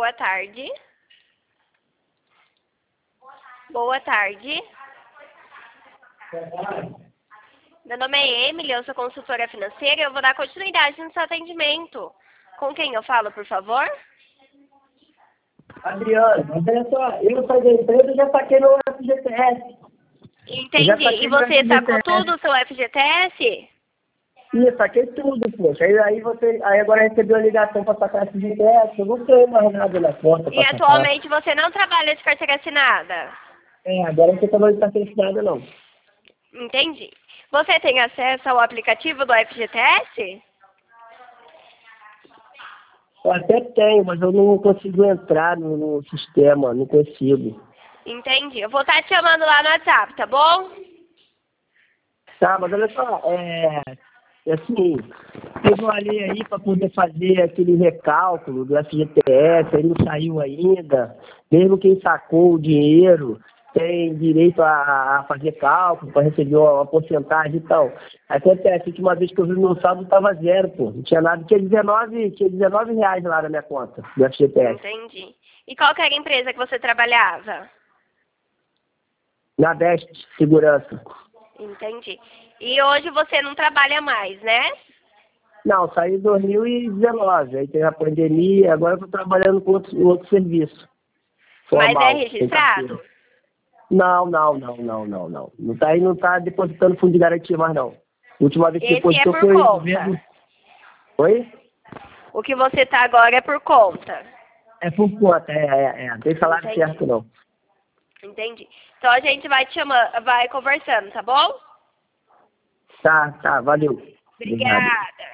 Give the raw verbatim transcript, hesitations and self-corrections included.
Boa tarde. Boa tarde. Meu nome é Emily, eu sou consultora financeira e eu vou dar continuidade no seu atendimento. Com quem eu falo, por favor? Adriano, mas olha só, eu saí da empresa e já saquei meu F G T S. Entendi. E você sacou tudo o seu F G T S? Ih, saquei tudo, poxa. Aí, aí, você, aí agora recebeu a ligação para sacar F G T S, eu não tenho mais nada na conta E para sacar. atualmente você não trabalha de carteira assinada? É, agora não tem trabalho de carteira assinada, não. Entendi. Você tem acesso ao aplicativo do F G T S? Eu até tenho, mas eu não consigo entrar no, no sistema, não consigo. Entendi. Eu vou estar te chamando lá no WhatsApp, tá bom? Tá, mas olha só, é, é assim, teve uma lei aí para poder fazer aquele recálculo do F G T S, aí não saiu ainda, mesmo quem sacou o dinheiro tem direito a, a fazer cálculo para receber uma, uma porcentagem e tal. Acontece que uma vez que eu vi no sábado estava zero, pô, não tinha nada, tinha dezenove, tinha dezenove reais lá na minha conta do F G T S. Entendi. E qual que era a empresa que você trabalhava? Na Best Segurança. Entendi. E hoje você não trabalha mais, né? Não, saí em dois mil e dezenove, aí teve a pandemia, agora eu estou trabalhando com outro, outro serviço. Mas é Formal, registrado? Não, não, não, não, não, não. Não tá aí, não tá depositando fundo de garantia mais, não. A última vez que Esse é depositou por foi o conta. governo. Oi? O que você tá agora é por conta. É por conta, é, é, é. Não tem salário Entendi. certo, não. Entendi. Então a gente vai te chamando, vai conversando, tá bom? Tá, tá, valeu. Obrigado. Obrigada.